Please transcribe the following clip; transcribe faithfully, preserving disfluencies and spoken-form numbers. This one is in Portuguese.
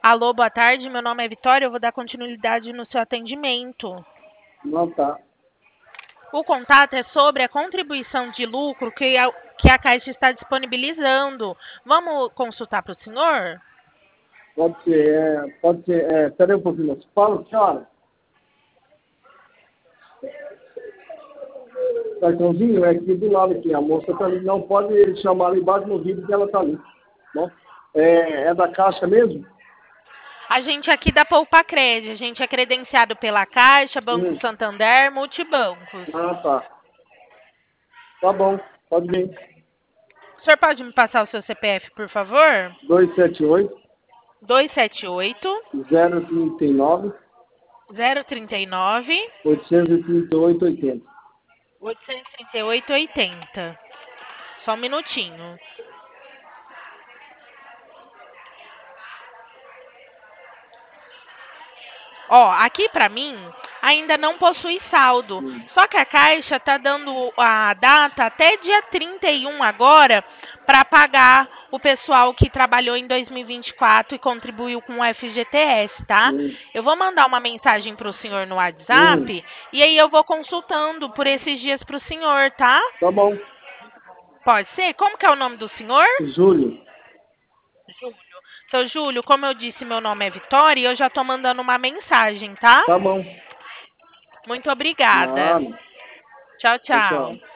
Alô, boa tarde. Meu nome é Vitória. Eu vou dar continuidade no seu atendimento. Não tá. O contato é sobre a contribuição de lucro que a, que a Caixa está disponibilizando. Vamos consultar para o senhor? Pode ser, é, pode ser, é, peraí um pouquinho, moço. Fala, senhora. Cartãozinho é aqui do lado aqui, a moça tá ali, não pode chamar ali embaixo no vídeo que ela tá ali. Bom, é, é da Caixa mesmo? A gente aqui da Poupa Cred, a gente é credenciado pela Caixa, Banco Hum. Santander, Multibancos. Ah, tá. Tá bom, pode vir. O senhor pode me passar o seu C P F, por favor? dois sete oito, dois sete oito, zero trinta e nove, zero trinta e nove, oitocentos e trinta e oito, oitenta. oitocentos e trinta e oito, oitenta. Só um minutinho. Ó, aqui pra mim ainda não possui saldo. Hum. Só que a Caixa tá dando a data até dia trinta e um agora para pagar o pessoal que trabalhou em dois mil e vinte e quatro e contribuiu com o F G T S, tá? Hum. Eu vou mandar uma mensagem pro senhor no Hum. WhatsApp e aí eu vou consultando por esses dias pro senhor, tá? Tá bom. Pode ser? Como que é o nome do senhor? Júlio. Júlio. Seu Júlio, como eu disse, meu nome é Vitória e eu já tô mandando uma mensagem, tá? Tá bom. Muito obrigada. Nada. Tchau, Tchau, tchau. tchau.